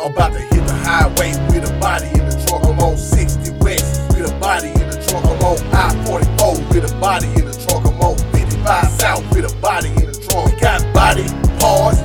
I'm about to hit the highway with a body in the trunk. I'm on 60 West with a body in the trunk. I'm on I-44 with a body in the trunk. I'm on 55 South with a body in the trunk. We got body parts,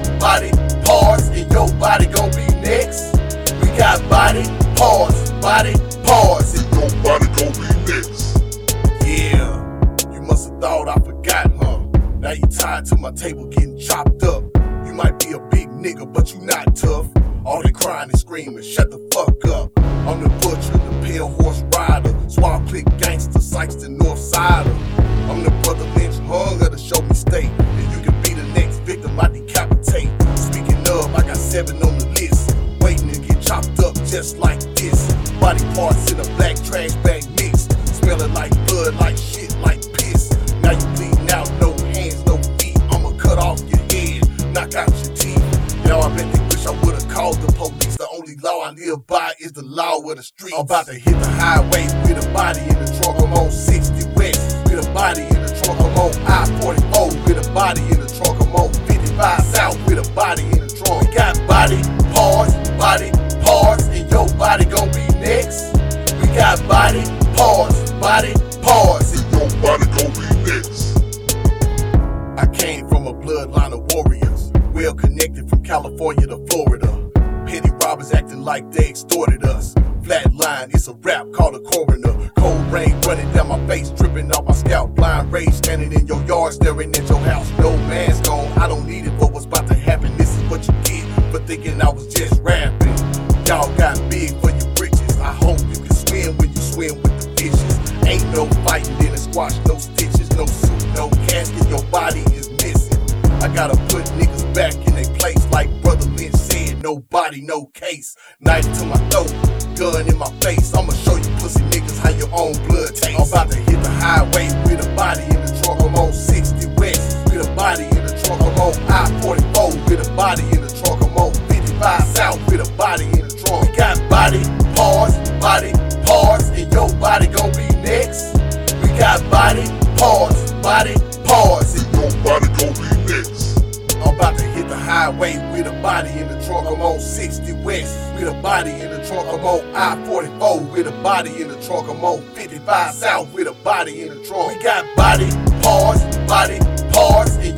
and your body gon' be next. We got body parts, and your body gon' be next. Yeah, you must have thought I forgot, huh? Now you tied to my table getting chopped up. You might be a big nigga, but you not tough. All the crying and screaming, shut the fuck up. I'm the butcher, the pale horse rider, Swamp Click gangster, Sykes the North Sider. I'm the brother Lynch hung of the Show Me State, and you can be the next victim I decapitate. Speaking of, I got 7 on the list, waiting to get chopped up just like this. Body parts in a black trash bag mix, smelling like blood, like shit, like piss. Now you bleeding out, no hands, no feet. I'ma cut off your head, knock out your teeth. Now I bet they wish I would've called the police. The only law I live by is the law of the streets. I'm about to hit the highway with a body in the trunk. I'm on 60 West with a body in the trunk. I'm on I-44 with a body in the trunk. I'm on 55 South with a body in the trunk. We got body parts, and your body gon' be next. We got body parts, and your body gon' be next. I came from a bloodline of warriors, well connected from California to Florida. Petty robbers acting like they extorted us. Flatline, it's a rap called a coroner. Cold rain running down my face, dripping off my scalp. Blind rage standing in your yard, staring at your house. No mask on, I don't need it for what's about to happen. This is what you get for thinking I was just rapping. Y'all got big for your britches. I hope you can swim when you swim with the fishes. Ain't no fighting in a squash, no stitches, no suit, no casket. Your body is missing. I gotta put niggas back in their place like Brother Lynch said. No body, no case. Knife to my throat, gun in my face. I'ma show you pussy niggas how your own blood tastes. I'm about to hit the highway with a body in the trunk. I'm on 60 West with a body in the trunk. I'm on I-44 with a body in the trunk. I'm on 55 South with a body in the trunk. We got body parts, and your body gon' be next. We got body parts, and your body gon' be next. I'm about to hit the highway with a body in the trunk. I'm on 60 West with a body in the trunk. I'm on I-44 with a body in the trunk. I'm on 55 South with a body in the trunk. We got body parts, and